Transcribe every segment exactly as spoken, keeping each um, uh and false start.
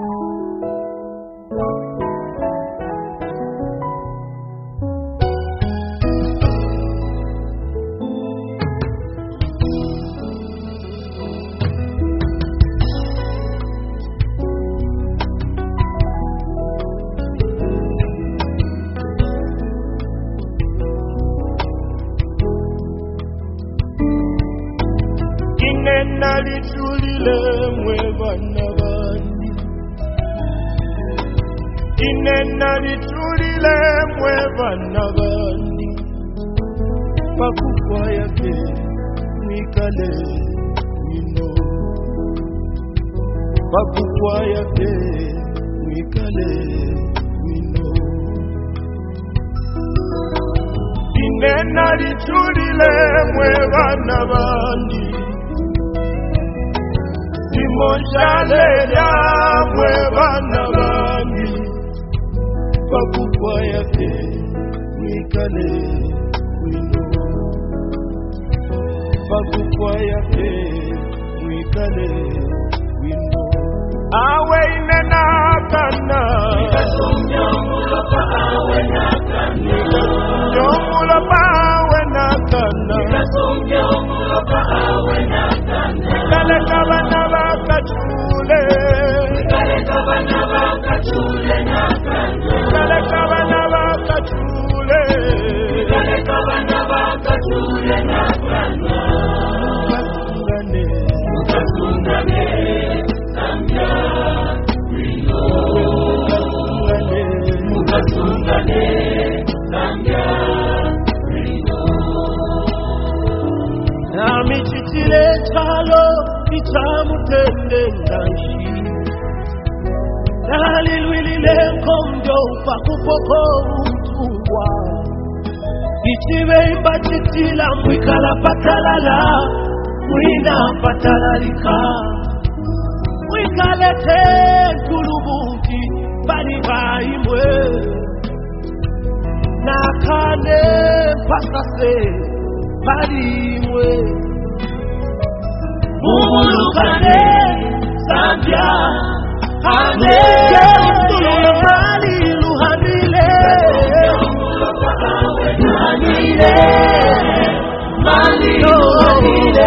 Nalitulile mwe bana bandi Ine nalitulile mwe bana bandi Pakukwa yake mwikale wino Pakukwa yake mwikale wino Ine nalitulile mwe bana bandi Monjale ya mwe bana bandi Pakukwa yake mwikale wino Pakukwa yake mwikale wino Awe inena kana Nyomula pa awe na kana Nyomula pa awe na kana Nyomula pa awe na kana Kale kabana bakachule Kale kabana bakachule na kana Kale kabana bakachule Kale kabana bakachule na kana Mukasungane Mukasungane Sambya Wino Mukasungane Mukasungane Sambya Wino Nami chichile chalo Ichamutende nganshi Nalilwilile mkombyo Pakupoko utungwa Ichiwe imba chitila Mwikala patalala Mwina patalalika Mwikalete Tulubuti Baniba imwe Nakane Pasase Bani imwe Mumulukane, Sambya, Hane, Mali, Luhanile, Luhanile, Mali, Luhanile,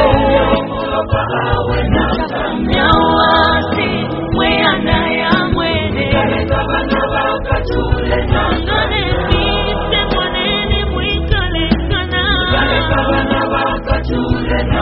Nyawasi, Mweana ya mwene, Kachule na Nane, Kite mwaneni mwikale kana, Kachule na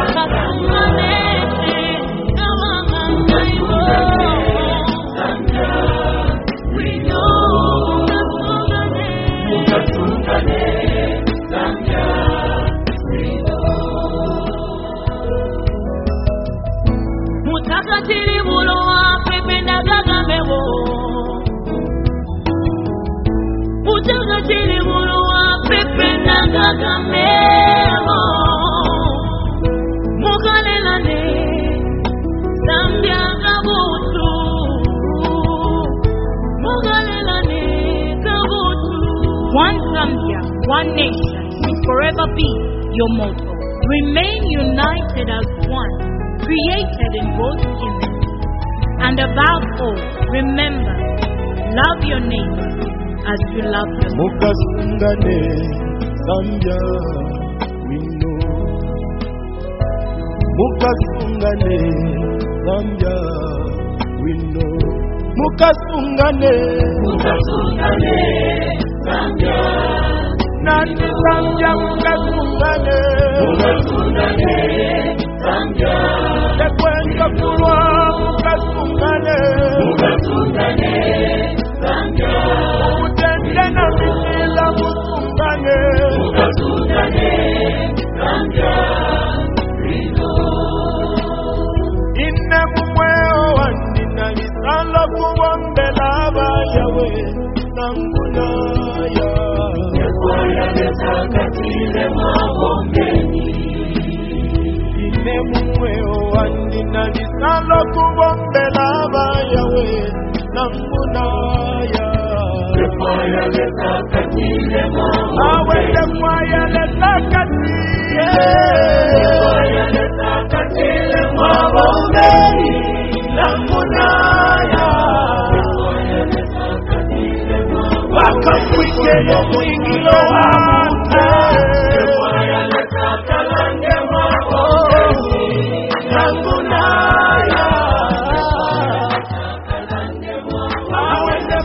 Mutakatiri mulo wa pepe na gagamewo Mutakatiri mulo wa pepe na gagamewo Mukalelane Sambya gabutu Mukalelane gabutu One Sambya, one nation will forever be your motto. Remain united as one, created in God's image. And above all, remember, love your neighbor as you love yourself. Mukasungane, Sambya, wino. Mukasungane, Sambya, wino. Mukasungane, Mukasungane, Sambya. Nani Sambya, Mukasungane, Mukasungane, Sambya. Tekwenda kulwa, Mukasungane, Mukasungane, Sambya. Utende na mitila, Mukasungane, Mukasungane, Sambya. Inne mumweo wandina lisala kuwambela bayawe nangunaya Yekwaya letakatile mabombeni Inne mumweo wandina lisala kuwambela bayawe nangunaya Yekwaya letakatile mabombeni Awe yekwaya letakatile Yekwaya letakatile mabombeni nangunaya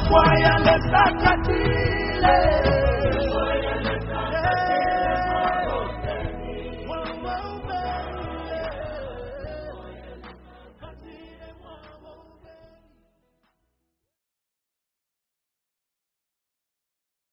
kwa yale sakatile